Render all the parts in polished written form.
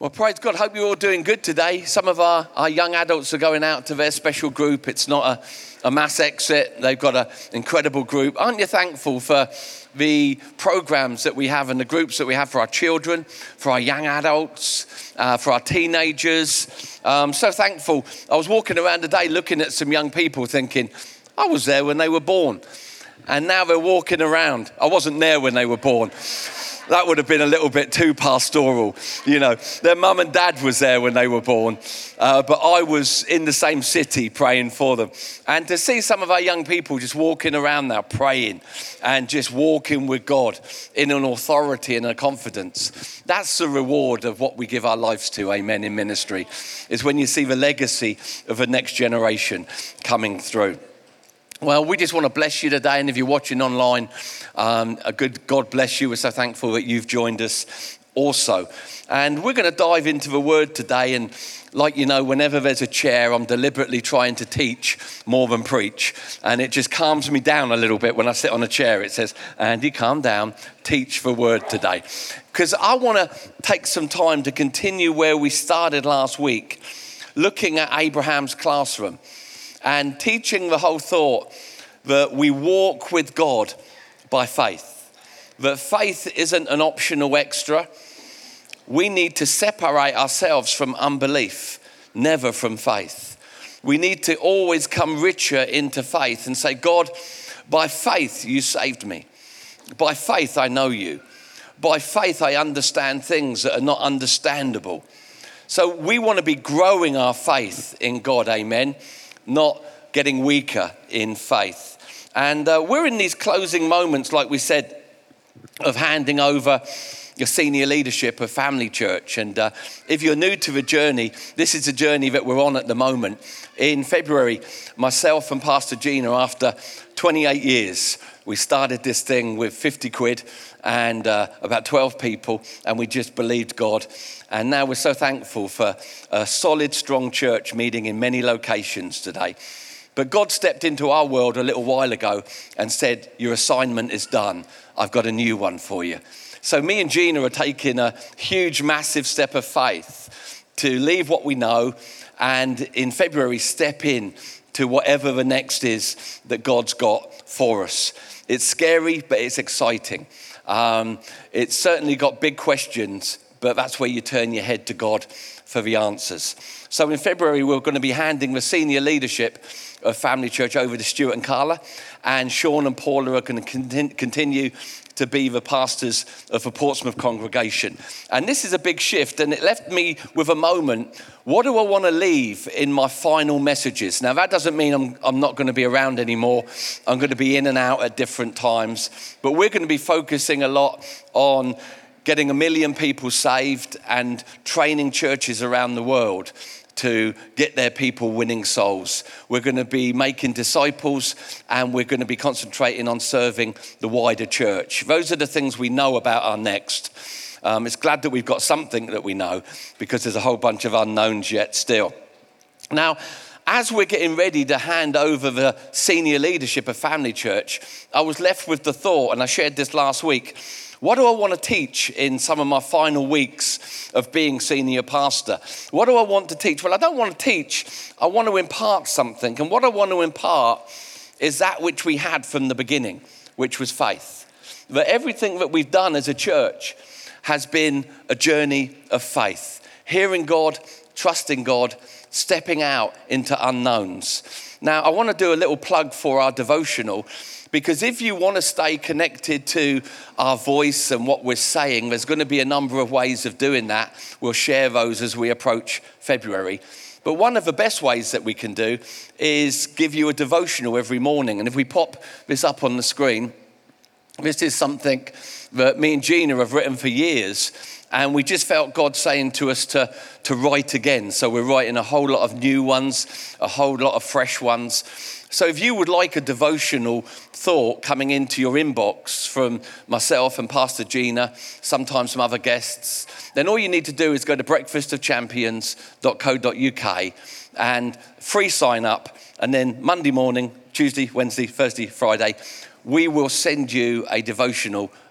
Well, praise God. Hope you're all doing good today. Some of our young adults are going out to their special group. It's not a mass exit. They've got an incredible group. Aren't you thankful for the programs that we have and the groups that we have for our children, for our young adults, for our teenagers? So thankful. I was walking around today looking at some young people thinking, I was there when they were born. And now they're walking around. I wasn't there when they were born. That would have been a little bit too pastoral. You know, their mum and dad was there when they were born. But I was in the same city praying for them. And to see some of our young people just walking around now praying and just walking with God in an authority and a confidence, that's the reward of what we give our lives to, amen, in ministry, is when you see the legacy of the next generation coming through. Well, we just want to bless you today, and if you're watching online, a good God bless you. We're so thankful that you've joined us also. And we're going to dive into the word today, and like you know, whenever there's a chair, I'm deliberately trying to teach more than preach, and it just calms me down a little bit when I sit on a chair. It says, Andy, calm down, teach the word today. Because I want to take some time to continue where we started last week, looking at Abraham's classroom. And teaching the whole thought that we walk with God by faith. That faith isn't an optional extra. We need to separate ourselves from unbelief, never from faith. We need to always come richer into faith and say, God, by faith you saved me. By faith I know you. By faith I understand things that are not understandable. So we want to be growing our faith in God, amen. Not getting weaker in faith. And we're in these closing moments, like we said, of handing over your senior leadership of Family Church. And if you're new to the journey, this is the journey that we're on at the moment. In February, myself and Pastor Gina, after 28 years, we started this thing with 50 quid and about 12 people, and we just believed God. And now we're so thankful for a solid, strong church meeting in many locations today. But God stepped into our world a little while ago and said, your assignment is done. I've got a new one for you. So me and Gina are taking a huge, massive step of faith to leave what we know and in February step in to whatever the next is that God's got for us. It's scary, but it's exciting. It's certainly got big questions, but that's where you turn your head to God for the answers. So in February, we're going to be handing the senior leadership of Family Church over to Stuart and Carla, and Sean and Paula are going to continue to be the pastors of the Portsmouth congregation. And this is a big shift, and it left me with a moment. What do I want to leave in my final messages? Now, that doesn't mean I'm not going to be around anymore. I'm going to be in and out at different times, but we're going to be focusing a lot on getting 1 million people saved and training churches around the world to get their people winning souls. We're going to be making disciples, and we're going to be concentrating on serving the wider church. Those are the things we know about our next. It's glad that we've got something that we know, because there's a whole bunch of unknowns yet still. Now, as we're getting ready to hand over the senior leadership of Family Church, I was left with the thought, and I shared this last week, what do I want to teach in some of my final weeks of being senior pastor? What do I want to teach? Well, I don't want to teach. I want to impart something. And what I want to impart is that which we had from the beginning, which was faith. That everything that we've done as a church has been a journey of faith. Hearing God, trusting God, stepping out into unknowns. Now, I want to do a little plug for our devotional, because if you want to stay connected to our voice and what we're saying, there's going to be a number of ways of doing that. We'll share those as we approach February. But one of the best ways that we can do is give you a devotional every morning. And if we pop this up on the screen, this is something that me and Gina have written for years. And we just felt God saying to us to write again. So we're writing a whole lot of new ones, a whole lot of fresh ones. So if you would like a devotional thought coming into your inbox from myself and Pastor Gina, sometimes some other guests, then all you need to do is go to breakfastofchampions.co.uk and free sign up. And then Monday morning, Tuesday, Wednesday, Thursday, Friday, we will send you a devotional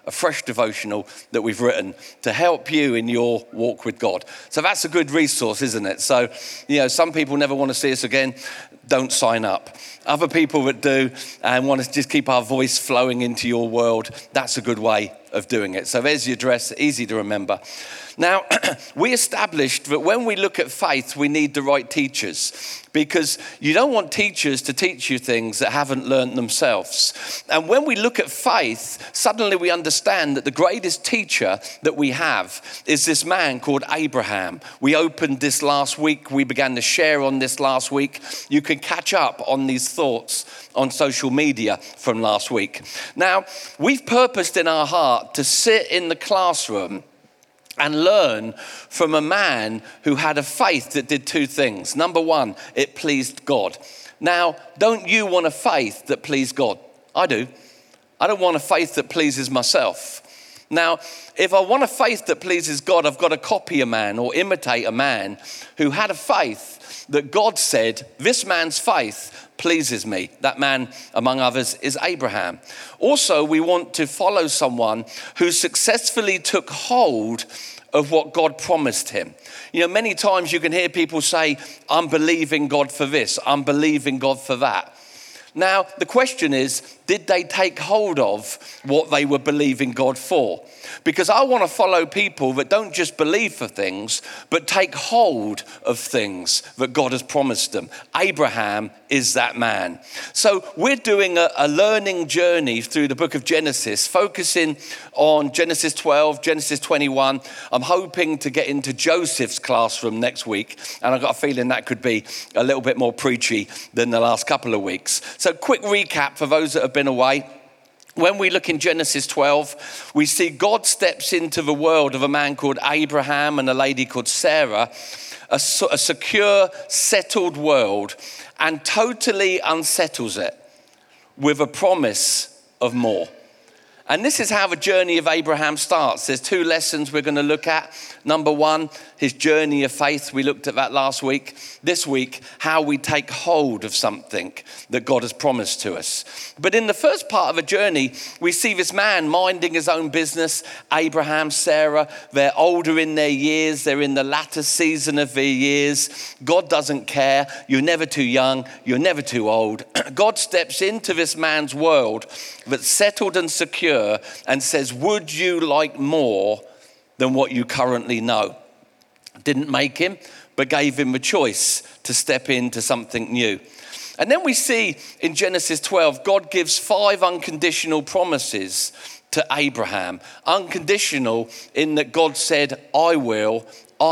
a fresh devotional that we've written to help you in your walk with God. So that's a good resource, isn't it? So, some people never want to see us again. Don't sign up. Other people that do and want to just keep our voice flowing into your world, that's a good way of doing it. So there's the address, easy to remember. Now, we established that when we look at faith, we need the right teachers, because you don't want teachers to teach you things that haven't learned themselves. And when we look at faith, suddenly we understand that the greatest teacher that we have is this man called Abraham. We opened this last week. We began to share on this last week. You can catch up on these thoughts on social media from last week. Now, we've purposed in our heart to sit in the classroom and learn from a man who had a faith that did two things. Number one, it pleased God. Now, don't you want a faith that pleased God? I do. I don't want a faith that pleases myself. Now, if I want a faith that pleases God, I've got to copy a man or imitate a man who had a faith that God said, this man's faith pleases me. That man, among others, is Abraham. Also, we want to follow someone who successfully took hold of what God promised him. Many times you can hear people say, I'm believing God for this, I'm believing God for that. Now, the question is, did they take hold of what they were believing God for? Because I want to follow people that don't just believe for things, but take hold of things that God has promised them. Abraham is that man. So we're doing a learning journey through the book of Genesis, focusing on Genesis 12, Genesis 21. I'm hoping to get into Joseph's classroom next week, and I've got a feeling that could be a little bit more preachy than the last couple of weeks. So quick recap for those that have been away. When we look in Genesis 12, we see God steps into the world of a man called Abraham and a lady called Sarah, a secure, settled world, and totally unsettles it with a promise of more. And this is how the journey of Abraham starts. There's two lessons we're going to look at. Number one, his journey of faith. We looked at that last week. This week, how we take hold of something that God has promised to us. But in the first part of the journey, we see this man minding his own business. Abraham, Sarah, they're older in their years. They're in the latter season of their years. God doesn't care. You're never too young. You're never too old. God steps into this man's world that's settled and secure and says, would you like more than what you currently know? Didn't make him, but gave him a choice to step into something new. And then we see in Genesis 12, God gives 5 unconditional promises to Abraham. Unconditional in that God said, I will,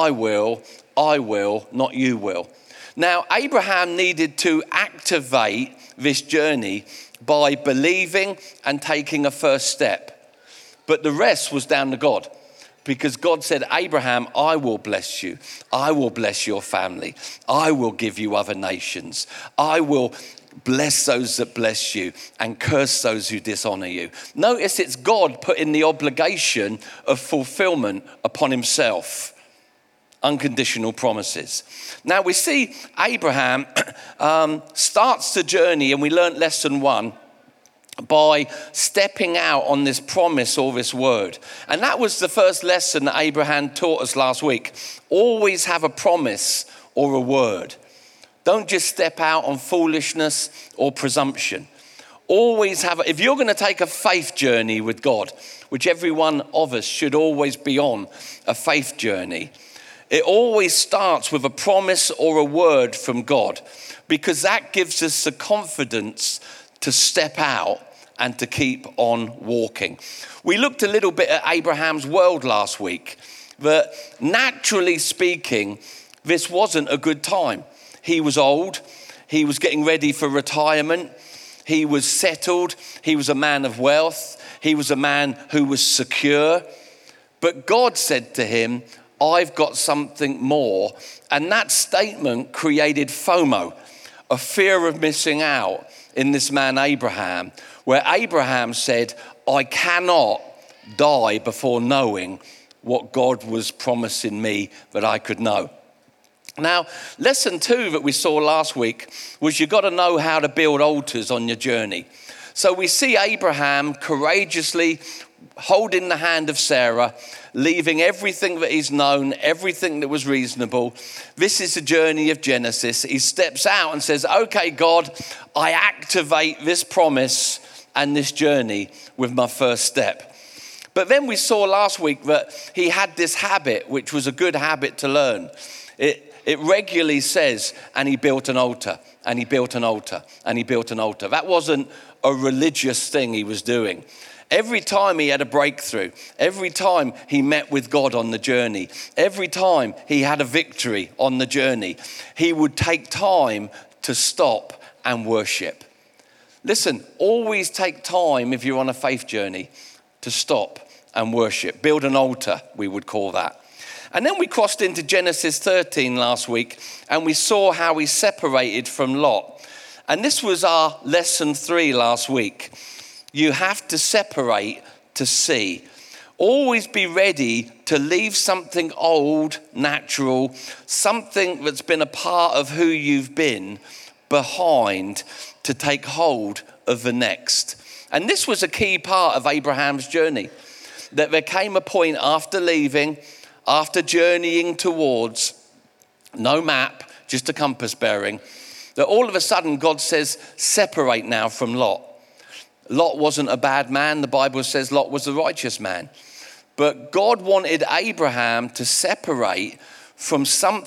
not you will. Now, Abraham needed to activate this journey by believing and taking a first step. But the rest was down to God. Because God said, Abraham, I will bless you. I will bless your family. I will give you other nations. I will bless those that bless you and curse those who dishonor you. Notice it's God putting the obligation of fulfillment upon himself. Unconditional promises. Now we see Abraham starts the journey, and we learned lesson 1 by stepping out on this promise or this word. And that was the first lesson that Abraham taught us last week. Always have a promise or a word. Don't just step out on foolishness or presumption. Always have, if you're going to take a faith journey with God, which every one of us should always be on, a faith journey, it always starts with a promise or a word from God, because that gives us the confidence to step out and to keep on walking. We looked a little bit at Abraham's world last week, that naturally speaking, this wasn't a good time. He was old. He was getting ready for retirement. He was settled. He was a man of wealth. He was a man who was secure. But God said to him, I've got something more. And that statement created FOMO, a fear of missing out in this man Abraham, where Abraham said, I cannot die before knowing what God was promising me that I could know. Now, lesson 2 that we saw last week was you've got to know how to build altars on your journey. So we see Abraham courageously holding the hand of Sarah, leaving everything that he's known, everything that was reasonable. This is the journey of Genesis. He steps out and says, okay, God, I activate this promise and this journey with my first step. But then we saw last week that he had this habit, which was a good habit to learn. It regularly says, and he built an altar, and he built an altar, and he built an altar. That wasn't a religious thing he was doing. Every time he had a breakthrough, every time he met with God on the journey, every time he had a victory on the journey, he would take time to stop and worship. Listen, always take time if you're on a faith journey to stop and worship. Build an altar, we would call that. And then we crossed into Genesis 13 last week, and we saw how he separated from Lot. And this was our lesson 3 last week. You have to separate to see. Always be ready to leave something old, natural, something that's been a part of who you've been behind to take hold of the next. And this was a key part of Abraham's journey. That there came a point after leaving, after journeying towards, no map, just a compass bearing, that all of a sudden God says, separate now from Lot. Lot wasn't a bad man. The Bible says Lot was a righteous man. But God wanted Abraham to separate from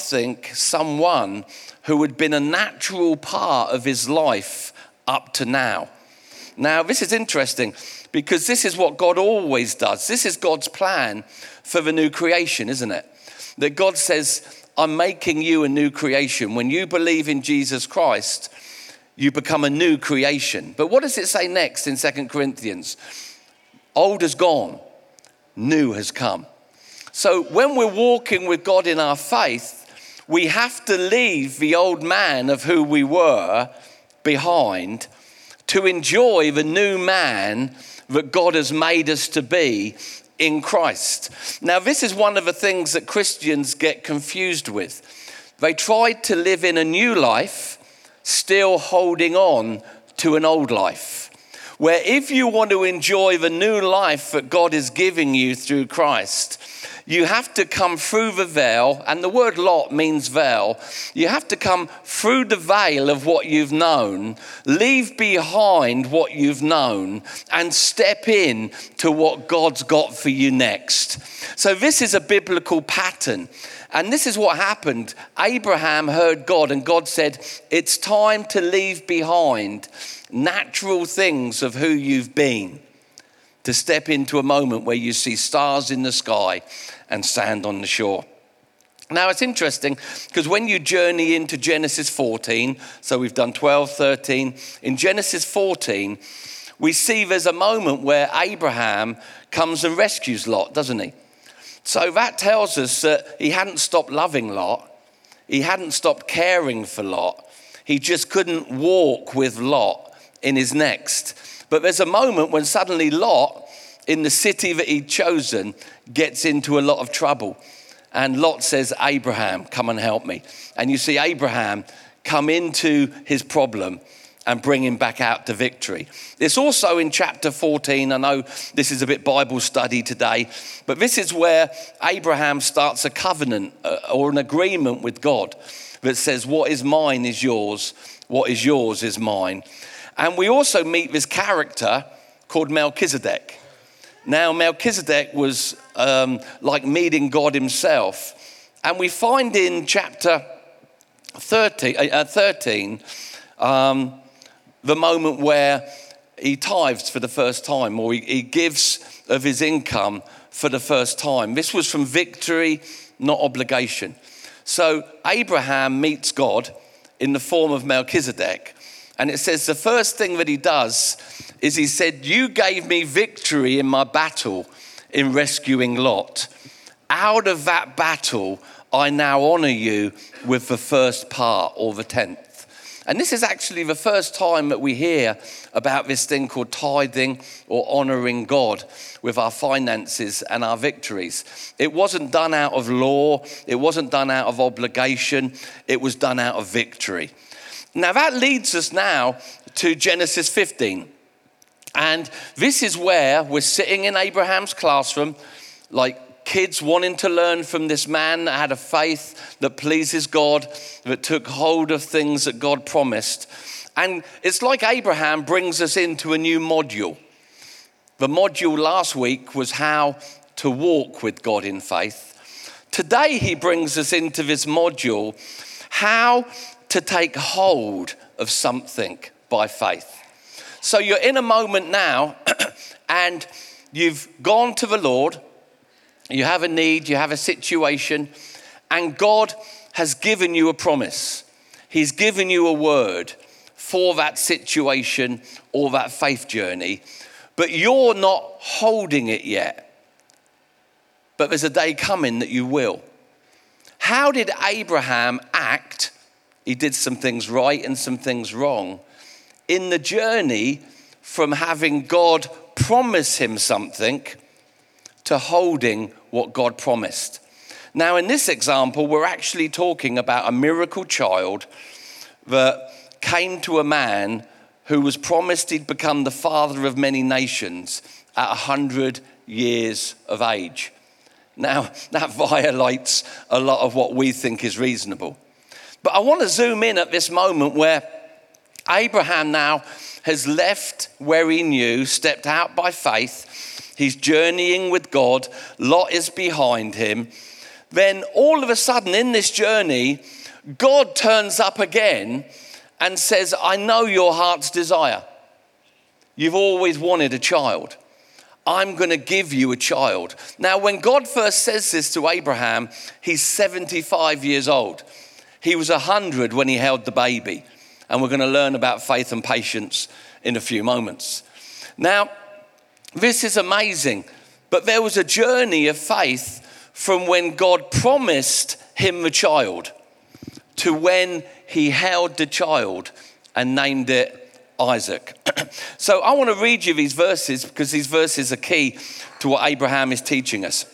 someone who had been a natural part of his life up to now. Now, this is interesting because this is what God always does. This is God's plan for the new creation, isn't it? That God says, I'm making you a new creation. When you believe in Jesus Christ, you become a new creation. But what does it say next in 2 Corinthians? Old is gone, new has come. So when we're walking with God in our faith, we have to leave the old man of who we were behind to enjoy the new man that God has made us to be in Christ. Now, this is one of the things that Christians get confused with. They try to live in a new life, still holding on to an old life. Where if you want to enjoy the new life that God is giving you through Christ, you have to come through the veil, and the word Lot means veil. You have to come through the veil of what you've known, leave behind what you've known, and step in to what God's got for you next. So this is a biblical pattern. And this is what happened. Abraham heard God, and God said, it's time to leave behind natural things of who you've been, to step into a moment where you see stars in the sky and sand on the shore. Now, it's interesting because when you journey into Genesis 14, so we've done 12, 13, in Genesis 14, we see there's a moment where Abraham comes and rescues Lot, doesn't he? So that tells us that he hadn't stopped loving Lot. He hadn't stopped caring for Lot. He just couldn't walk with Lot in his next. But there's a moment when suddenly Lot, in the city that he'd chosen, gets into a lot of trouble. And Lot says, Abraham, come and help me. And you see Abraham come into his problem and bring him back out to victory. It's also in chapter 14. I know this is a bit Bible study today, but this is where Abraham starts a covenant or an agreement with God that says, what is mine is yours, what is yours is mine. And we also meet this character called Melchizedek. Now, Melchizedek was like meeting God himself. And we find in chapter 13 the moment where he tithes for the first time, or he gives of his income for the first time. This was from victory, not obligation. So Abraham meets God in the form of Melchizedek. And it says the first thing that he does is he said, you gave me victory in my battle in rescuing Lot. Out of that battle, I now honor you with the first part or the tenth. And this is actually the first time that we hear about this thing called tithing or honoring God with our finances and our victories. It wasn't done out of law. It wasn't done out of obligation. It was done out of victory. Now that leads us now to Genesis 15. And this is where we're sitting in Abraham's classroom, like kids wanting to learn from this man that had a faith that pleases God, that took hold of things that God promised. And it's like Abraham brings us into a new module. The module last week was how to walk with God in faith. Today he brings us into this module, how to take hold of something by faith. So you're in a moment now and you've gone to the Lord, you have a need, you have a situation, and God has given you a promise. He's given you a word for that situation or that faith journey, but you're not holding it yet. But there's a day coming that you will. How did Abraham act? He did some things right and some things wrong in the journey from having God promise him something to holding what God promised. Now, in this example, we're actually talking about a miracle child that came to a man who was promised he'd become the father of many nations at 100 years of age. Now, that violates a lot of what we think is reasonable. But I want to zoom in at this moment where Abraham now has left where he knew, stepped out by faith. He's journeying with God. Lot is behind him. Then all of a sudden in this journey, God turns up again and says, I know your heart's desire. You've always wanted a child. I'm going to give you a child. Now, when God first says this to Abraham, he's 75 years old. He was 100 when he held the baby. And we're going to learn about faith and patience in a few moments. Now, this is amazing. But there was a journey of faith from when God promised him the child to when he held the child and named it Isaac. So I want to read you these verses because these verses are key to what Abraham is teaching us.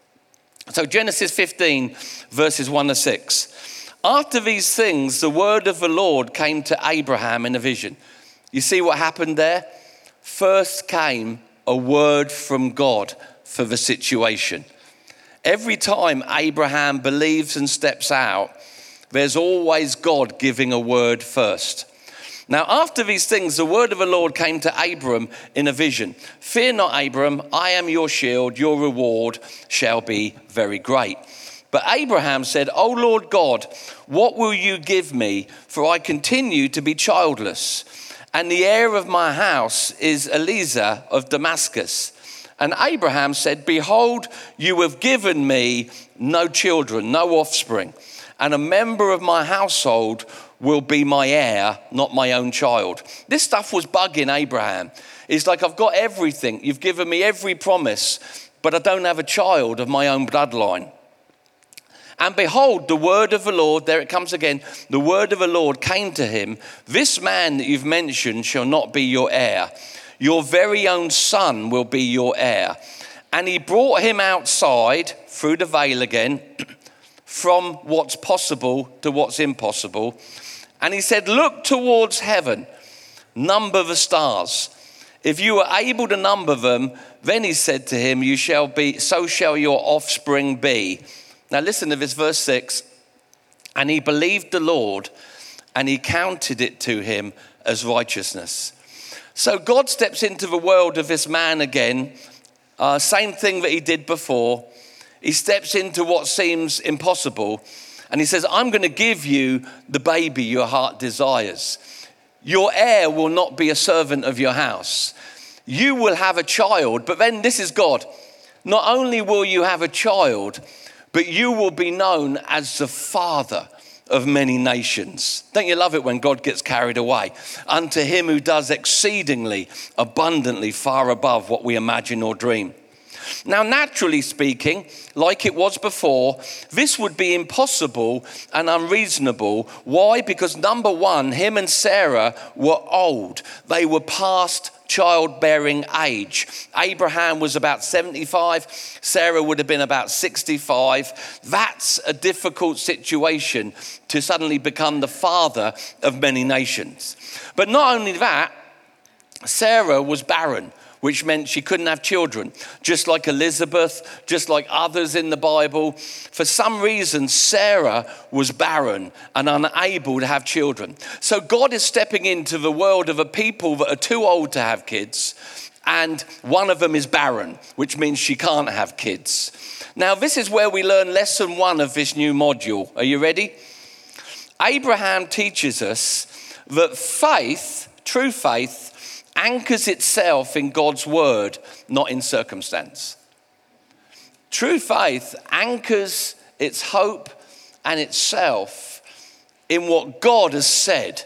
So Genesis 15, verses 1 to 6. After these things, the word of the Lord came to Abraham in a vision. You see what happened there? First came a word from God for the situation. Every time Abraham believes and steps out, there's always God giving a word first. Now, after these things, the word of the Lord came to Abram in a vision. Fear not, Abram, I am your shield, your reward shall be very great. But Abraham said, O Lord God, what will you give me? For I continue to be childless. And the heir of my house is Eliezer of Damascus. And Abraham said, behold, you have given me no children, no offspring. And a member of my household will be my heir, not my own child. This stuff was bugging Abraham. It's like, I've got everything. You've given me every promise, but I don't have a child of my own bloodline. And behold, the word of the Lord, there it comes again, the word of the Lord came to him. This man that you've mentioned shall not be your heir. Your very own son will be your heir. And he brought him outside through the veil again, from what's possible to what's impossible. And he said, look towards heaven, number the stars. If you are able to number them, then he said to him, you shall be, so shall your offspring be. Now listen to this, verse 6. And he believed the Lord, and he counted it to him as righteousness. So God steps into the world of this man again, same thing that he did before. He steps into what seems impossible, and he says, I'm going to give you the baby your heart desires. Your heir will not be a servant of your house. You will have a child, but then this is God. Not only will you have a child, but you will be known as the father of many nations. Don't you love it when God gets carried away? Unto him who does exceedingly abundantly far above what we imagine or dream. Now, naturally speaking, like it was before, this would be impossible and unreasonable. Why? Because number one, him and Sarah were old. They were past childbearing age. Abraham was about 75. Sarah would have been about 65. That's a difficult situation to suddenly become the father of many nations. But not only that, Sarah was barren, which meant she couldn't have children. Just like Elizabeth, just like others in the Bible. For some reason, Sarah was barren and unable to have children. So God is stepping into the world of a people that are too old to have kids. And one of them is barren, which means she can't have kids. Now, this is where we learn lesson 1 of this new module. Are you ready? Abraham teaches us that faith, true faith, anchors itself in God's word, not in circumstance. True faith anchors its hope and itself in what God has said,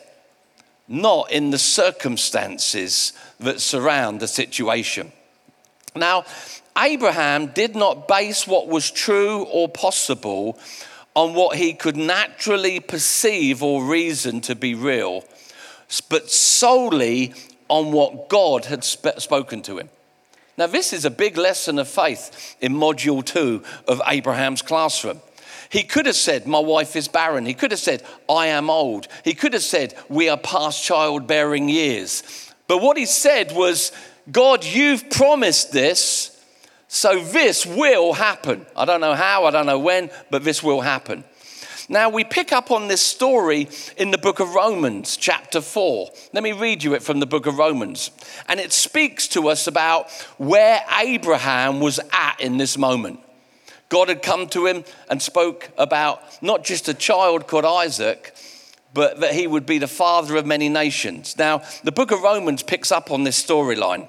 not in the circumstances that surround the situation. Now, Abraham did not base what was true or possible on what he could naturally perceive or reason to be real, but solely on what God had spoken to him. Now, this is a big lesson of faith in module 2 of Abraham's classroom. He could have said, my wife is barren. He could have said, I am old. He could have said, we are past childbearing years. But what he said was, God, you've promised this, so this will happen. I don't know how, I don't know when, but this will happen. Now, we pick up on this story in the book of Romans, chapter 4. Let me read you it from the book of Romans. And it speaks to us about where Abraham was at in this moment. God had come to him and spoke about not just a child called Isaac, but that he would be the father of many nations. Now, the book of Romans picks up on this storyline.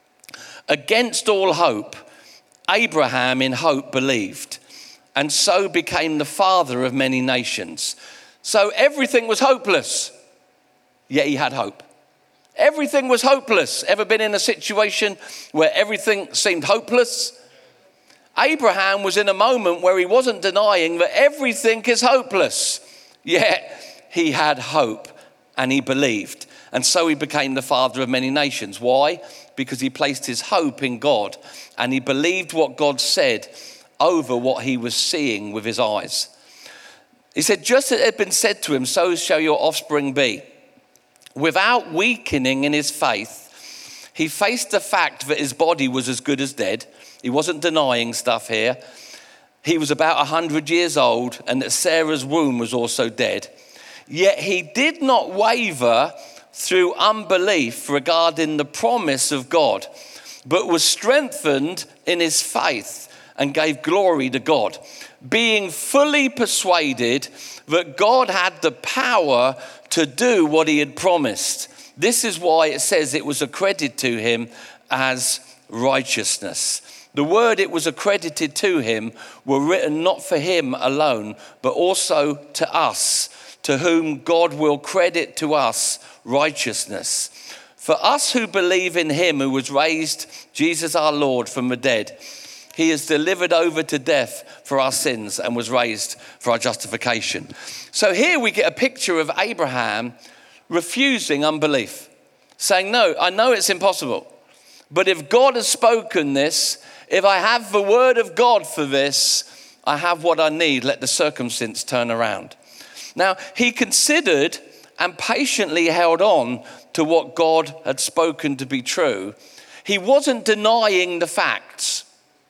Against all hope, Abraham in hope believed, and so became the father of many nations. So everything was hopeless, yet he had hope. Everything was hopeless. Ever been in a situation where everything seemed hopeless? Abraham was in a moment where he wasn't denying that everything is hopeless, yet he had hope and he believed. And so he became the father of many nations. Why? Because he placed his hope in God and he believed what God said over what he was seeing with his eyes. He said, just as it had been said to him, so shall your offspring be. Without weakening in his faith, he faced the fact that his body was as good as dead. He wasn't denying stuff here. He was about 100 years old and that Sarah's womb was also dead. Yet he did not waver through unbelief regarding the promise of God, but was strengthened in his faith and gave glory to God, being fully persuaded that God had the power to do what he had promised. This is why it says it was accredited to him as righteousness. The word it was accredited to him were written not for him alone, but also to us, to whom God will credit to us righteousness. For us who believe in him who was raised, Jesus our Lord, from the dead, he is delivered over to death for our sins and was raised for our justification. So here we get a picture of Abraham refusing unbelief, saying, no, I know it's impossible, but if God has spoken this, if I have the word of God for this, I have what I need. Let the circumstance turn around. Now, he considered and patiently held on to what God had spoken to be true. He wasn't denying the facts.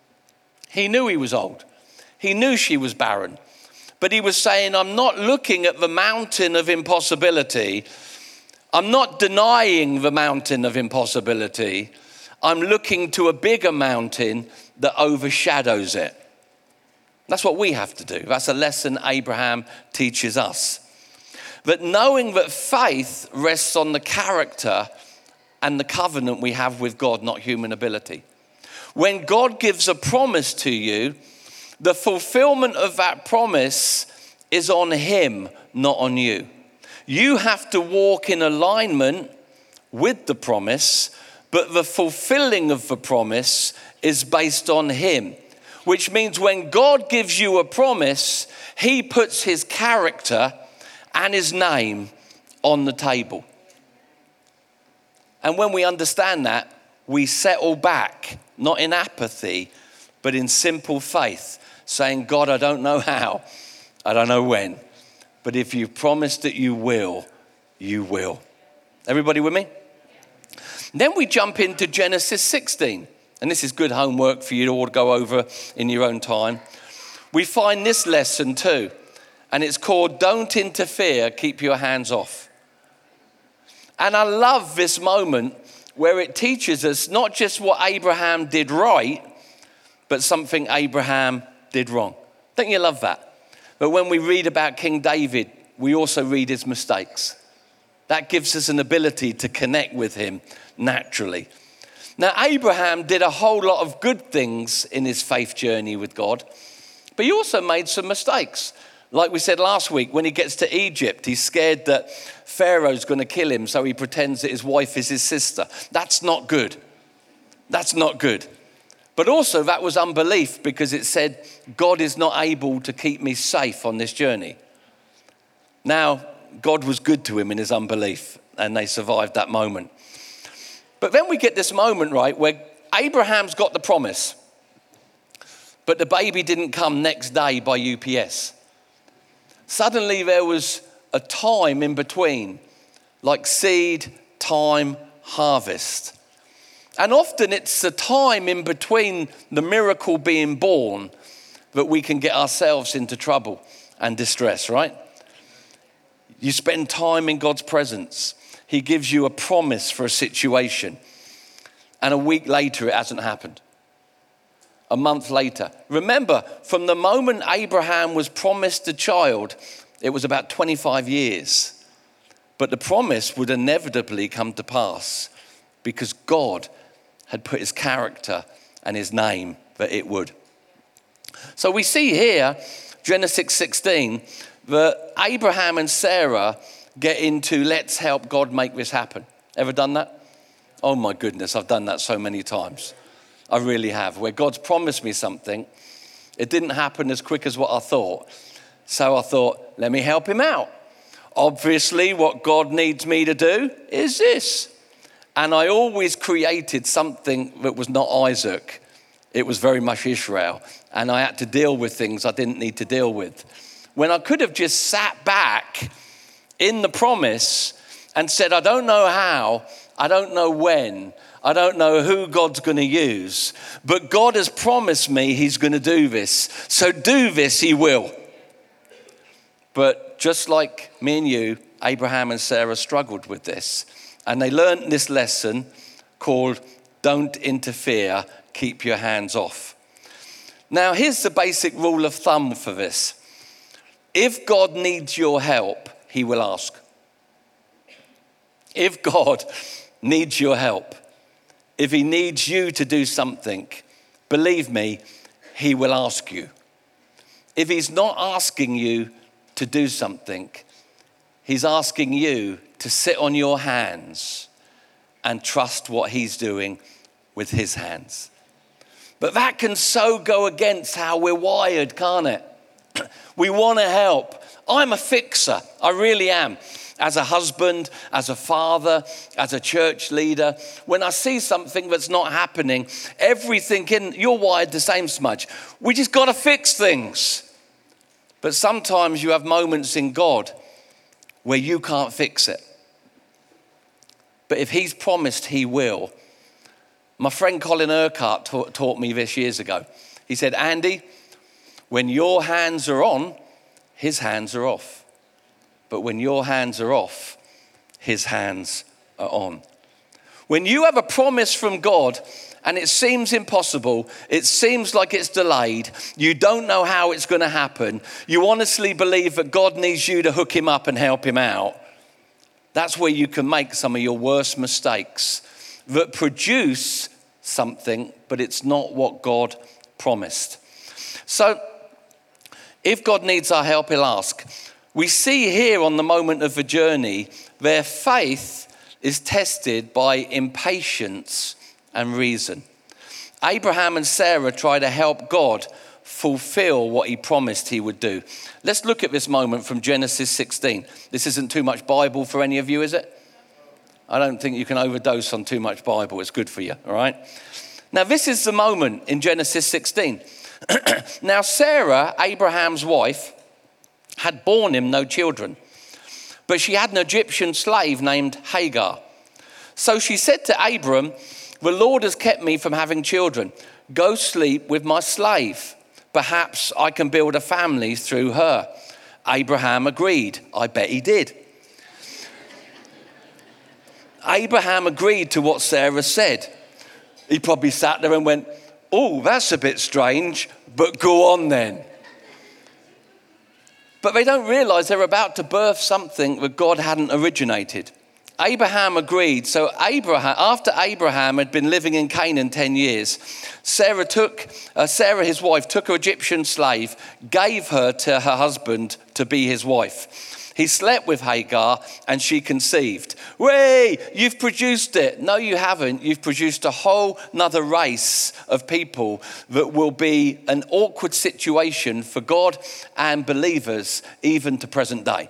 He knew he was old. He knew she was barren. But he was saying, I'm not looking at the mountain of impossibility. I'm not denying the mountain of impossibility. I'm looking to a bigger mountain that overshadows it. That's what we have to do. That's a lesson Abraham teaches us. That knowing that faith rests on the character and the covenant we have with God, not human ability. When God gives a promise to you, the fulfillment of that promise is on him, not on you. You have to walk in alignment with the promise, but the fulfilling of the promise is based on him. Which means when God gives you a promise, he puts his character and his name on the table. And when we understand that, we settle back, not in apathy, but in simple faith, saying, God, I don't know how, I don't know when, but if you promised that you will, you will. Everybody with me? Then we jump into Genesis 16. And this is good homework for you to all go over in your own time. We find this lesson too. And it's called Don't Interfere, Keep Your Hands Off. And I love this moment where it teaches us not just what Abraham did right, but something Abraham did wrong. Don't you love that? But when we read about King David, we also read his mistakes. That gives us an ability to connect with him naturally. Now, Abraham did a whole lot of good things in his faith journey with God, but he also made some mistakes. Like we said last week, when he gets to Egypt, he's scared that Pharaoh's going to kill him, so he pretends that his wife is his sister. That's not good. That's not good. But also that was unbelief, because it said, God is not able to keep me safe on this journey. Now, God was good to him in his unbelief, and they survived that moment. But then we get this moment, right, where Abraham's got the promise, but the baby didn't come next day by UPS. Suddenly there was a time in between, like seed, time, harvest. And often it's the time in between the miracle being born that we can get ourselves into trouble and distress, right? You spend time in God's presence. He gives you a promise for a situation. And a week later, it hasn't happened. A month later. Remember, from the moment Abraham was promised a child, it was about 25 years. But the promise would inevitably come to pass because God had put his character and his name that it would. So we see here, Genesis 16, that Abraham and Sarah get into let's help God make this happen. Ever done that? Oh my goodness, I've done that so many times. I really have. Where God's promised me something, it didn't happen as quick as what I thought. So I thought, let me help him out. Obviously, what God needs me to do is this. And I always created something that was not Isaac. It was very much Ishmael. And I had to deal with things I didn't need to deal with. When I could have just sat back in the promise and said, I don't know how, I don't know when, I don't know who God's going to use, but God has promised me he's going to do this. So do this, he will. But just like me and you, Abraham and Sarah struggled with this. And they learned this lesson called don't interfere, keep your hands off. Now, here's the basic rule of thumb for this. If God needs your help, he will ask. If God needs your help, if he needs you to do something, believe me, he will ask you. If he's not asking you to do something, he's asking you to sit on your hands and trust what he's doing with his hands. But that can so go against how we're wired, can't it? We want to help. I'm a fixer. I really am. As a husband, as a father, as a church leader, when I see something that's not happening, everything you're wired the same, Smudge. We just got to fix things. But sometimes you have moments in God where you can't fix it. But if he's promised, he will. My friend Colin Urquhart taught me this years ago. He said, Andy, when your hands are on, his hands are off. But when your hands are off, his hands are on. When you have a promise from God and it seems impossible, it seems like it's delayed, you don't know how it's going to happen, you honestly believe that God needs you to hook him up and help him out, that's where you can make some of your worst mistakes that produce something, but it's not what God promised. So, if God needs our help, he'll ask. We see here on the moment of the journey, their faith is tested by impatience and reason. Abraham and Sarah try to help God fulfill what he promised he would do. Let's look at this moment from Genesis 16. This isn't too much Bible for any of you, is it? I don't think you can overdose on too much Bible. It's good for you, all right? Now, this is the moment in Genesis 16. Now, Sarah, Abraham's wife, had borne him no children, but she had an Egyptian slave named Hagar. So she said to Abram, the Lord has kept me from having children. Go sleep with my slave. Perhaps I can build a family through her. Abraham agreed. I bet he did. Abraham agreed to what Sarah said. He probably sat there and went, oh, that's a bit strange, but go on then. But they don't realize they're about to birth something that God hadn't originated. Abraham agreed. So after Abraham had been living in Canaan 10 years, Sarah, his wife, took her Egyptian slave, gave her to her husband to be his wife. He slept with Hagar and she conceived. Way, you've produced it. No, you haven't. You've produced a whole nother race of people that will be an awkward situation for God and believers, even to present day.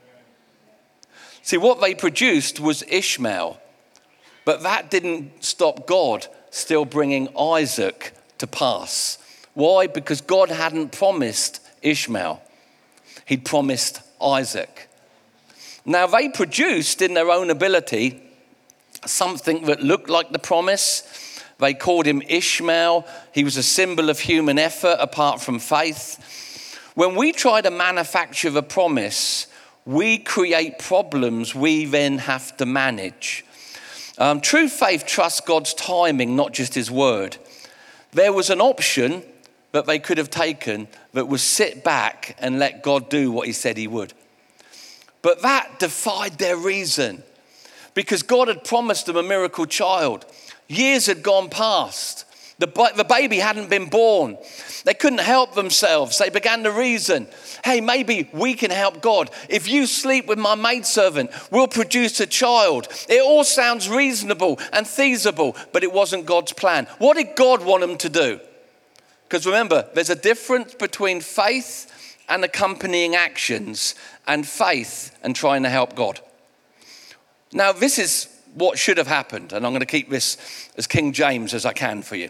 See, what they produced was Ishmael, but that didn't stop God still bringing Isaac to pass. Why? Because God hadn't promised Ishmael. He'd promised Isaac. Now, they produced in their own ability something that looked like the promise. They called him Ishmael. He was a symbol of human effort apart from faith. When we try to manufacture the promise, we create problems we then have to manage. True faith trusts God's timing, not just his word. There was an option that they could have taken that was sit back and let God do what he said he would. But that defied their reason because God had promised them a miracle child. Years had gone past. The baby hadn't been born. They couldn't help themselves. They began to reason, hey, maybe we can help God. If you sleep with my maidservant, we'll produce a child. It all sounds reasonable and feasible, but it wasn't God's plan. What did God want them to do? Because remember, there's a difference between faith and accompanying actions and faith and trying to help God. Now, this is what should have happened, and I'm going to keep this as King James as I can for you.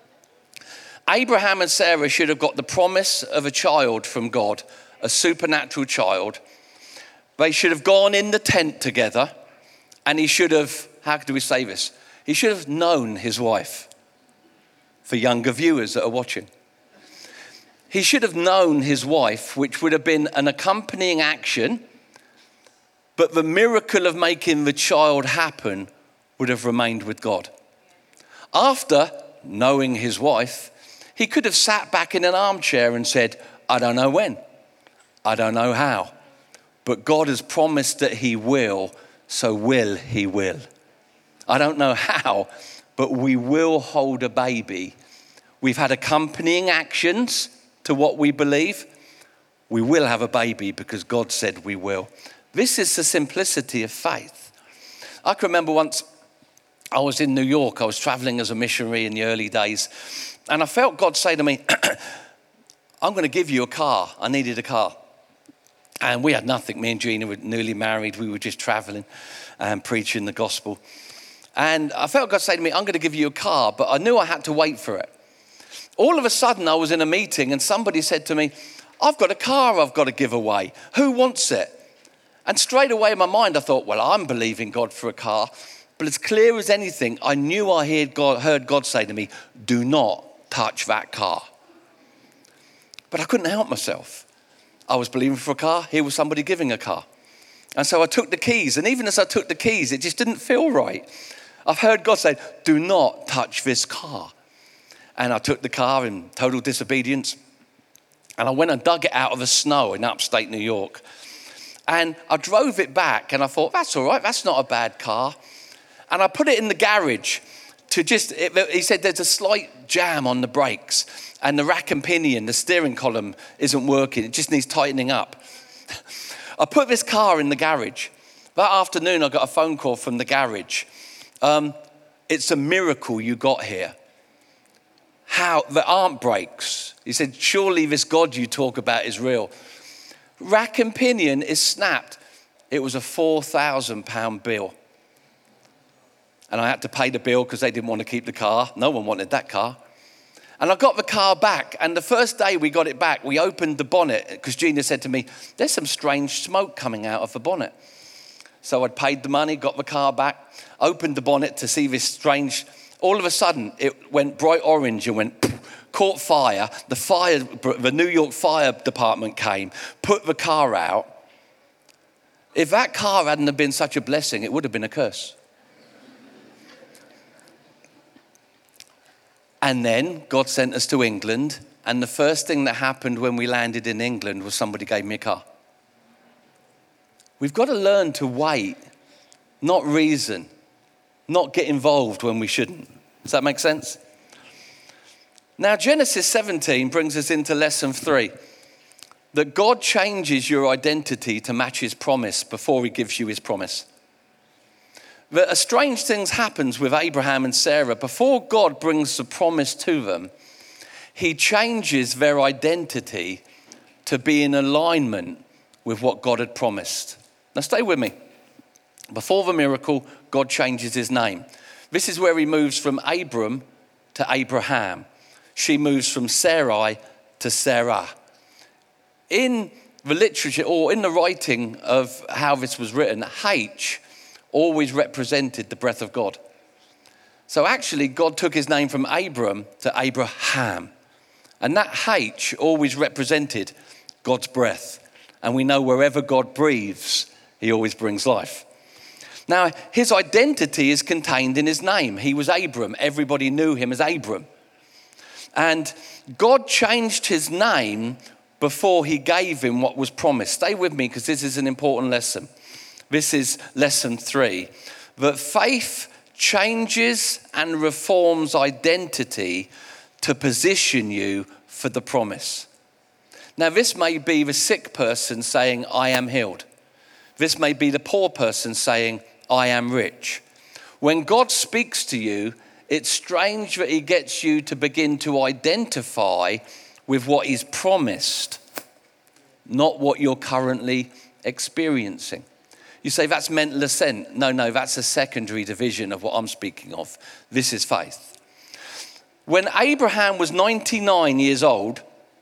Abraham and Sarah should have got the promise of a child from God, a supernatural child. They should have gone in the tent together, and he should have, how do we say this? He should have known his wife. For younger viewers that are watching, he should have known his wife, which would have been an accompanying action, but the miracle of making the child happen would have remained with God. After knowing his wife, he could have sat back in an armchair and said, I don't know when, I don't know how, but God has promised that he will, so he will. I don't know how, but we will hold a baby. We've had accompanying actions to what we believe. We will have a baby because God said we will. This is the simplicity of faith. I can remember once I was in New York. I was traveling as a missionary in the early days. And I felt God say to me, I'm going to give you a car. I needed a car. And we had nothing. Me and Gina were newly married. We were just traveling and preaching the gospel. And I felt God say to me, I'm going to give you a car, but I knew I had to wait for it. All of a sudden, I was in a meeting and somebody said to me, I've got a car I've got to give away. Who wants it? And straight away in my mind, I thought, well, I'm believing God for a car. But as clear as anything, I knew I heard God say to me, do not touch that car. But I couldn't help myself. I was believing for a car. Here was somebody giving a car. And so I took the keys. And even as I took the keys, it just didn't feel right. I've heard God say, do not touch this car. And I took the car in total disobedience. And I went and dug it out of the snow in upstate New York. And I drove it back and I thought, that's all right, that's not a bad car. And I put it in the garage he said there's a slight jam on the brakes and the rack and pinion, the steering column isn't working. It just needs tightening up. I put this car in the garage. That afternoon, I got a phone call from the garage. It's a miracle you got here. How? The arm brakes. He said, surely this God you talk about is real. Rack and pinion is snapped. It was a £4,000 bill. And I had to pay the bill because they didn't want to keep the car. No one wanted that car. And I got the car back. And the first day we got it back, we opened the bonnet because Gina said to me, there's some strange smoke coming out of the bonnet. So I'd paid the money, got the car back, opened the bonnet to see this strange, all of a sudden it went bright orange and went, caught fire. The New York Fire Department came, put the car out. If that car hadn't have been such a blessing, it would have been a curse. And then God sent us to England, and the first thing that happened when we landed in England was somebody gave me a car. We've got to learn to wait, not reason, not get involved when we shouldn't. Does that make sense? Now, Genesis 17 brings us into lesson 3, that God changes your identity to match his promise before he gives you his promise. That a strange thing happens with Abraham and Sarah. Before God brings the promise to them, he changes their identity to be in alignment with what God had promised. Now stay with me. Before the miracle, God changes his name. This is where he moves from Abram to Abraham. She moves from Sarai to Sarah. In the literature or in the writing of how this was written, H always represented the breath of God. So actually, God took his name from Abram to Abraham. And that H always represented God's breath. And we know wherever God breathes, he always brings life. Now, his identity is contained in his name. He was Abram. Everybody knew him as Abram. And God changed his name before he gave him what was promised. Stay with me because this is an important lesson. This is lesson 3. That faith changes and reforms identity to position you for the promise. Now, this may be the sick person saying, I am healed. This may be the poor person saying, I am rich. When God speaks to you, it's strange that he gets you to begin to identify with what he's promised, not what you're currently experiencing. You say, that's mental assent. No, that's a secondary division of what I'm speaking of. This is faith. When Abraham was 99 years old,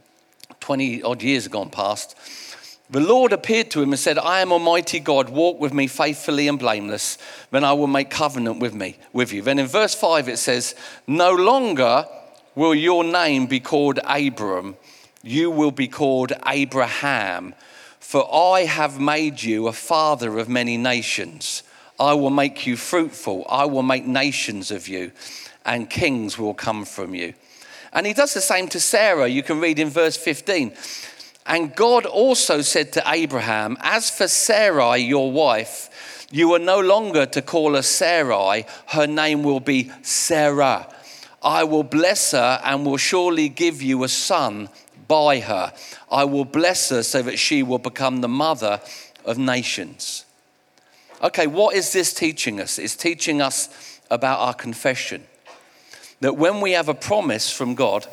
20 odd years have gone past, the Lord appeared to him and said, I am Almighty God, walk with me faithfully and blameless, then I will make covenant with you. Then in verse 5 it says, no longer will your name be called Abram, you will be called Abraham, for I have made you a father of many nations. I will make you fruitful, I will make nations of you, and kings will come from you. And he does the same to Sarah. You can read in verse 15. And God also said to Abraham, as for Sarai, your wife, you are no longer to call her Sarai. Her name will be Sarah. I will bless her and will surely give you a son by her. I will bless her so that she will become the mother of nations. Okay, what is this teaching us? It's teaching us about our confession. That when we have a promise from God,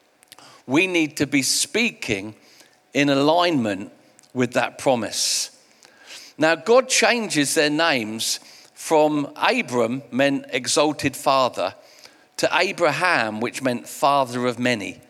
we need to be speaking in alignment with that promise. Now, God changes their names from Abram, meant exalted father, to Abraham, which meant father of many.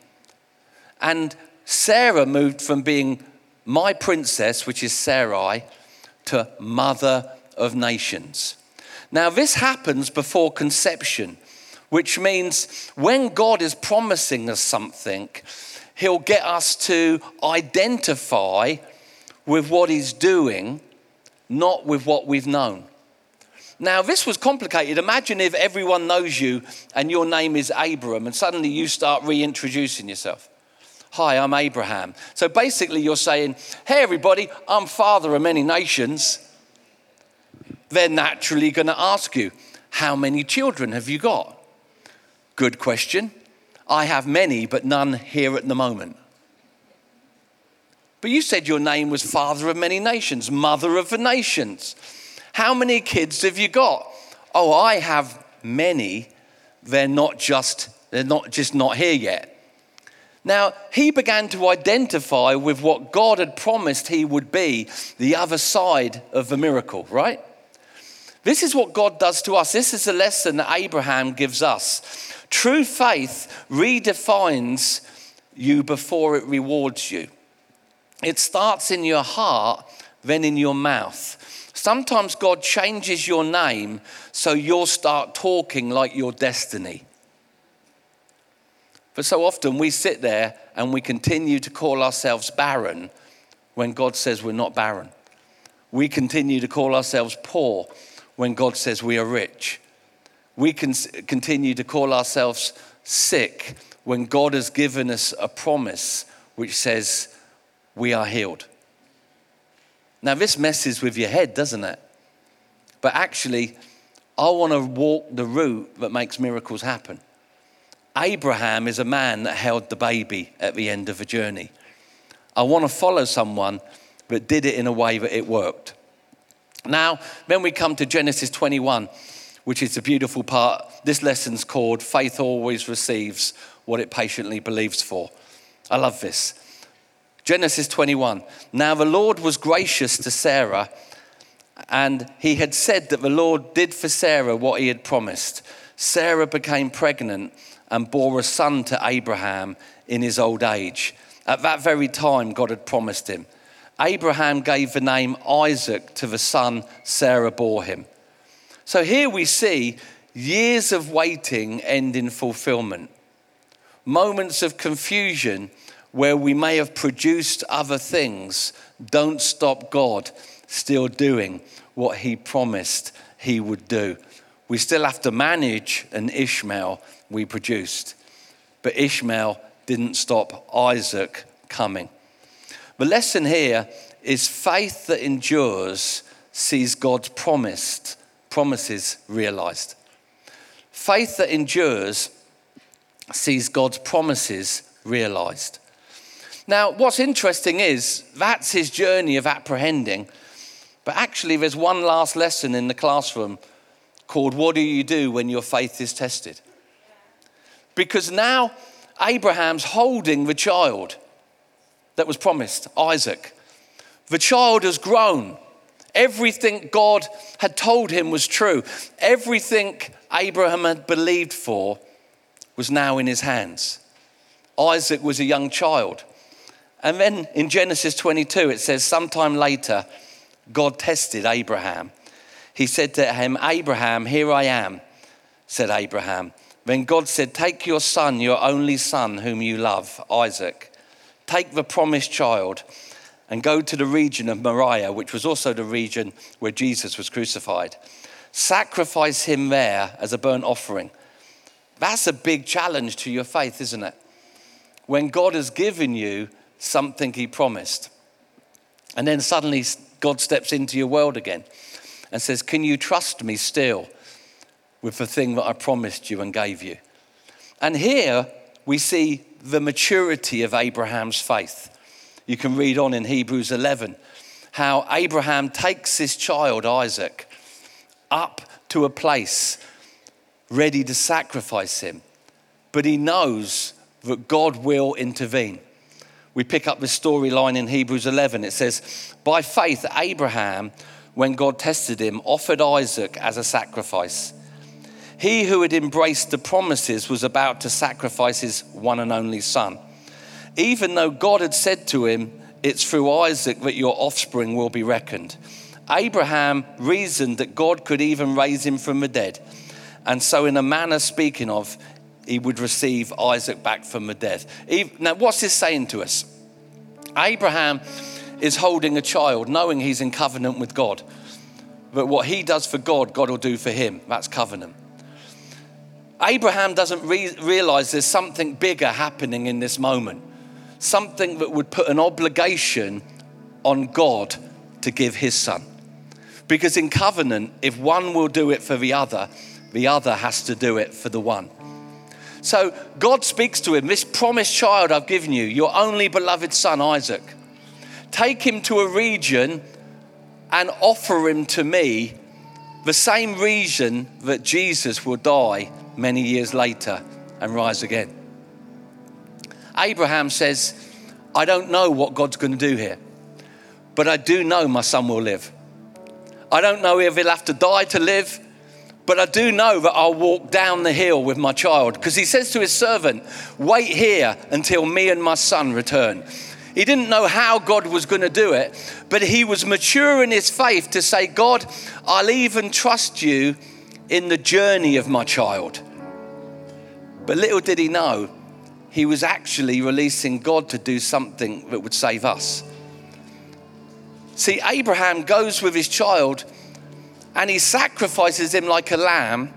And Sarah moved from being my princess, which is Sarai, to mother of nations. Now, this happens before conception, which means when God is promising us something, he'll get us to identify with what he's doing, not with what we've known. Now, this was complicated. Imagine if everyone knows you and your name is Abram and suddenly you start reintroducing yourself. Hi, I'm Abraham. So basically you're saying, hey everybody, I'm father of many nations. They're naturally going to ask you, how many children have you got? Good question. I have many, but none here at the moment. But you said your name was father of many nations, mother of the nations. How many kids have you got? Oh, I have many. They're not just not here yet. Now, he began to identify with what God had promised he would be, the other side of the miracle, right? This is what God does to us. This is a lesson that Abraham gives us. True faith redefines you before it rewards you. It starts in your heart, then in your mouth. Sometimes God changes your name so you'll start talking like your destiny. But so often we sit there and we continue to call ourselves barren when God says we're not barren. We continue to call ourselves poor when God says we are rich. We can continue to call ourselves sick when God has given us a promise which says we are healed. Now this messes with your head, doesn't it? But actually, I want to walk the route that makes miracles happen. Abraham is a man that held the baby at the end of a journey. I want to follow someone that did it in a way that it worked. Now, then we come to Genesis 21, which is the beautiful part. This lesson's called Faith Always Receives What It Patiently Believes For. I love this. Genesis 21. Now the Lord was gracious to Sarah, and he had said that the Lord did for Sarah what he had promised. Sarah became pregnant and bore a son to Abraham in his old age. At that very time, God had promised him. Abraham gave the name Isaac to the son Sarah bore him. So here we see years of waiting end in fulfillment. Moments of confusion where we may have produced other things don't stop God still doing what he promised he would do. We still have to manage an Ishmael we produced. But Ishmael didn't stop Isaac coming. The lesson here is faith that endures sees God's promises realized. Faith that endures sees God's promises realized. Now, what's interesting is that's his journey of apprehending. But actually, there's one last lesson in the classroom called what do you do when your faith is tested? Because now Abraham's holding the child that was promised, Isaac. The child has grown. Everything God had told him was true. Everything Abraham had believed for was now in his hands. Isaac was a young child. And then in Genesis 22, it says, sometime later, God tested Abraham. He said to him, Abraham, here I am, said Abraham. Then God said, take your son, your only son, whom you love, Isaac. Take the promised child and go to the region of Moriah, which was also the region where Jesus was crucified. Sacrifice him there as a burnt offering. That's a big challenge to your faith, isn't it? When God has given you something he promised, and then suddenly God steps into your world again and says, can you trust me still with the thing that I promised you and gave you? And here we see the maturity of Abraham's faith. You can read on in Hebrews 11 how Abraham takes his child Isaac up to a place ready to sacrifice him. But he knows that God will intervene. We pick up the storyline in Hebrews 11. It says, by faith, Abraham, when God tested him, offered Isaac as a sacrifice. He who had embraced the promises was about to sacrifice his one and only son. Even though God had said to him, it's through Isaac that your offspring will be reckoned. Abraham reasoned that God could even raise him from the dead. And so in a manner speaking of, he would receive Isaac back from the dead. Now, what's this saying to us? Abraham is holding a child, knowing he's in covenant with God. But what he does for God, God will do for him. That's covenant. Abraham doesn't realize there's something bigger happening in this moment. Something that would put an obligation on God to give his son. Because in covenant, if one will do it for the other has to do it for the one. So God speaks to him, this promised child I've given you, your only beloved son, Isaac. Take him to a region and offer him to me, the same region that Jesus will die many years later and rise again. Abraham says, I don't know what God's going to do here, but I do know my son will live. I don't know if he'll have to die to live, but I do know that I'll walk down the hill with my child, because he says to his servant, wait here until me and my son return. He didn't know how God was going to do it, but he was mature in his faith to say, God, I'll even trust you in the journey of my child. But little did he know, he was actually releasing God to do something that would save us. See, Abraham goes with his child and he sacrifices him like a lamb.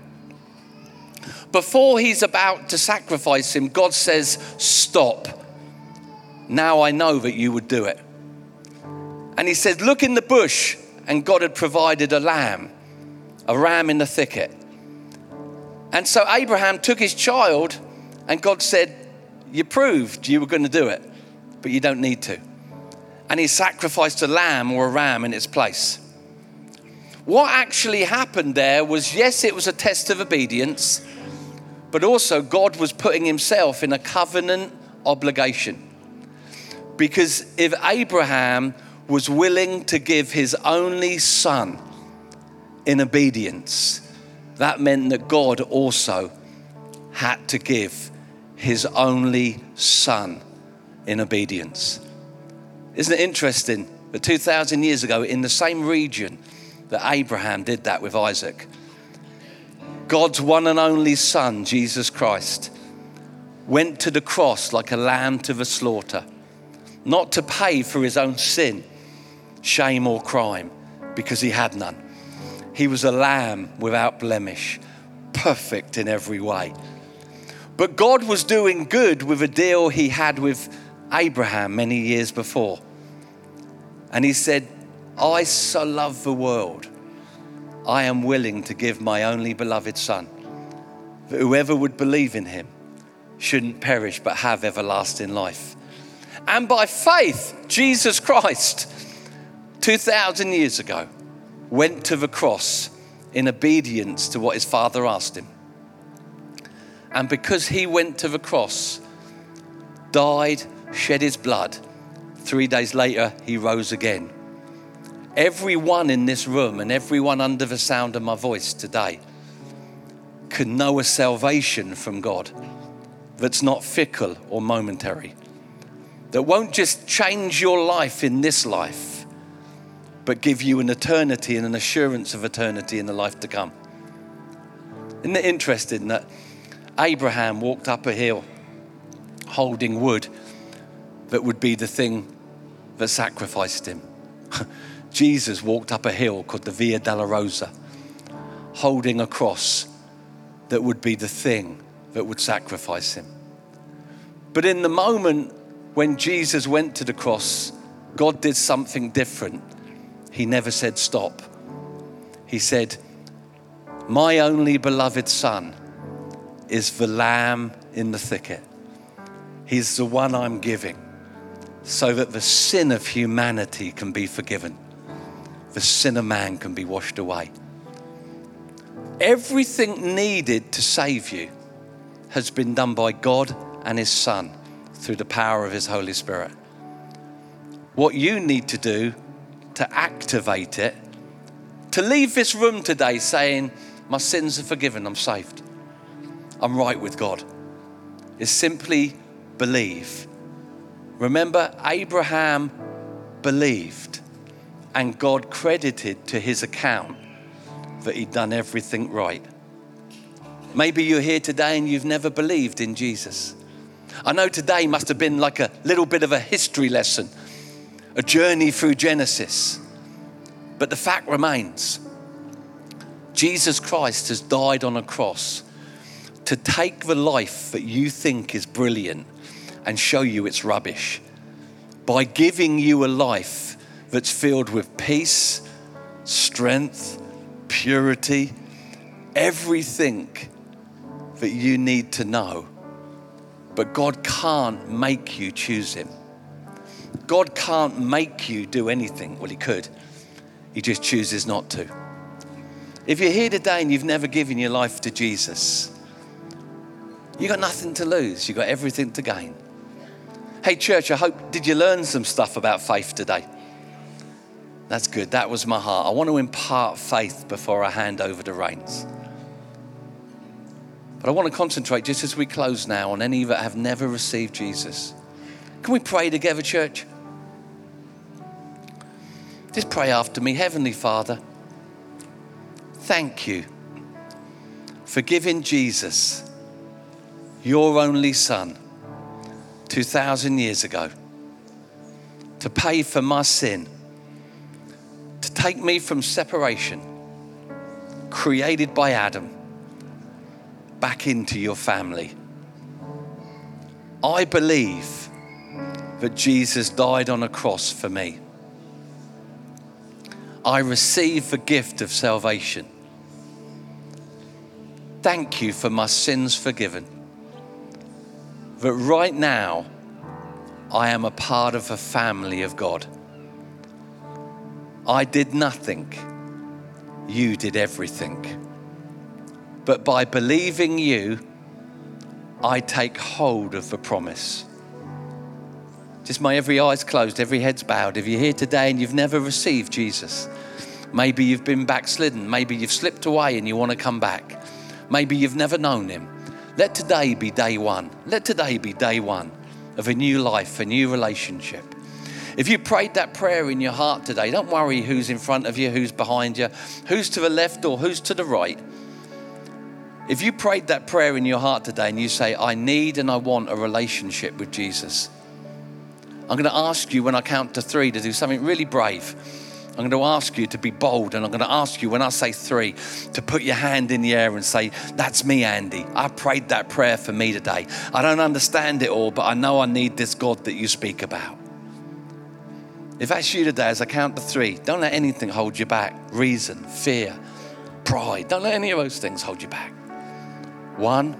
Before he's about to sacrifice him, God says, stop. Now I know that you would do it. And he said, look in the bush. And God had provided a ram in the thicket. And so Abraham took his child and God said, you proved you were going to do it, but you don't need to. And he sacrificed a lamb or a ram in its place. What actually happened there was, yes, it was a test of obedience, but also God was putting himself in a covenant obligation. Because if Abraham was willing to give his only son in obedience, that meant that God also had to give his only son in obedience. Isn't it interesting that 2,000 years ago, in the same region that Abraham did that with Isaac, God's one and only son, Jesus Christ, went to the cross like a lamb to the slaughter, not to pay for his own sin, shame or crime, because he had none. He was a lamb without blemish, perfect in every way. But God was doing good with a deal he had with Abraham many years before. And he said, I so love the world, I am willing to give my only beloved son, that whoever would believe in him shouldn't perish but have everlasting life. And by faith, Jesus Christ, 2,000 years ago, went to the cross in obedience to what his Father asked him. And because he went to the cross, died, shed his blood, 3 days later, he rose again. Everyone in this room and everyone under the sound of my voice today can know a salvation from God that's not fickle or momentary, that won't just change your life in this life, but give you an eternity and an assurance of eternity in the life to come. Isn't it interesting that Abraham walked up a hill holding wood that would be the thing that sacrificed him? Jesus walked up a hill called the Via Dolorosa, holding a cross that would be the thing that would sacrifice him. But in the moment when Jesus went to the cross, God did something different. He never said stop. He said, my only beloved son is the lamb in the thicket. He's the one I'm giving so that the sin of humanity can be forgiven. The sin of man can be washed away. Everything needed to save you has been done by God and his Son through the power of his Holy Spirit. What you need to do to activate it, to leave this room today saying, my sins are forgiven, I'm saved, I'm right with God, is simply believe. Remember, Abraham believed, and God credited to his account that he'd done everything right. Maybe you're here today and you've never believed in Jesus. I know today must have been like a little bit of a history lesson, a journey through Genesis. But the fact remains, Jesus Christ has died on a cross to take the life that you think is brilliant and show you it's rubbish, by giving you a life that's filled with peace, strength, purity, everything that you need to know. But God can't make you choose him. God can't make you do anything. Well, he could. He just chooses not to. If you're here today and you've never given your life to Jesus, you've got nothing to lose. You've got everything to gain. Hey, church, did you learn some stuff about faith today? That's good. That was my heart. I want to impart faith before I hand over the reins. But I want to concentrate, just as we close now, on any that have never received Jesus Can we pray together, church? Just pray after me. Heavenly Father, thank you for giving Jesus, your only Son, 2,000 years ago, to pay for my sin, to take me from separation, created by Adam, back into your family. I believe that Jesus died on a cross for me. I receive the gift of salvation. Thank you for my sins forgiven. That right now, I am a part of a family of God. I did nothing. You did everything. But by believing you, I take hold of the promise. Just my every eye's closed, every head's bowed. If you're here today and you've never received Jesus, maybe you've been backslidden, maybe you've slipped away and you want to come back. Maybe you've never known him. Let today be day one. Let today be day one of a new life, a new relationship. If you prayed that prayer in your heart today, don't worry who's in front of you, who's behind you, who's to the left or who's to the right. If you prayed that prayer in your heart today and you say, I need and I want a relationship with Jesus, I'm going to ask you when I count to 3 to do something really brave. I'm going to ask you to be bold, and I'm going to ask you when I say 3 to put your hand in the air and say, that's me, Andy. I prayed that prayer for me today. I don't understand it all, but I know I need this God that you speak about. If that's you today, as I count to 3, don't let anything hold you back. Reason, fear, pride. Don't let any of those things hold you back. 1,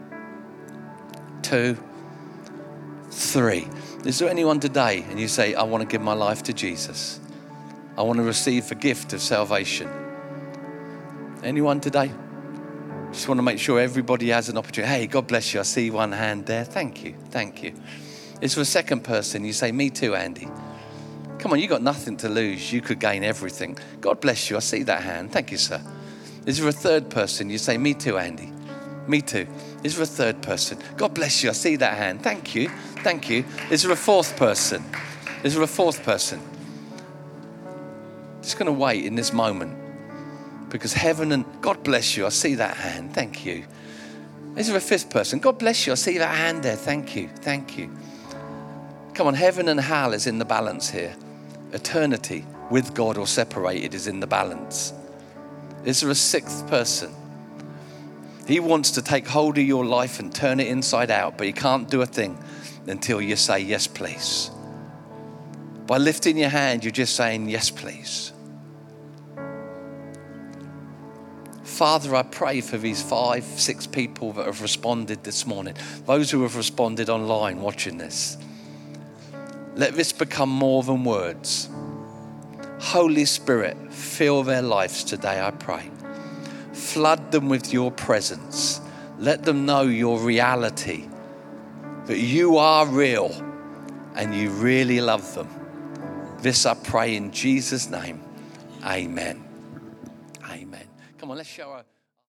2, 3. Is there anyone today and you say, I want to give my life to Jesus? I want to receive the gift of salvation. Anyone today? Just want to make sure everybody has an opportunity. Hey, God bless you. I see one hand there. Thank you. Thank you. Is there a second person? You say, me too, Andy. Come on, you got nothing to lose. You could gain everything. God bless you. I see that hand. Thank you, sir. Is there a third person? You say, me too, Andy. Me too. Is there a third person? God bless you. I see that hand. Thank you. Thank you. Is there a fourth person? Is there a fourth person? Just going to wait in this moment because heaven and God bless you. I see that hand. Thank you. Is there a fifth person? God bless you. I see that hand there. Thank you. Thank you. Come on. Heaven and hell is in the balance here. Eternity with God or separated is in the balance. Is there a sixth person? He wants to take hold of your life and turn it inside out, but he can't do a thing until you say, yes, please. By lifting your hand, you're just saying, yes, please. Father, I pray for these 5, 6 people that have responded this morning, those who have responded online watching this. Let this become more than words. Holy Spirit, fill their lives today, I pray. Flood them with your presence. Let them know your reality, that you are real and you really love them. This I pray in Jesus' name. Amen. Amen. Come on, let's show her.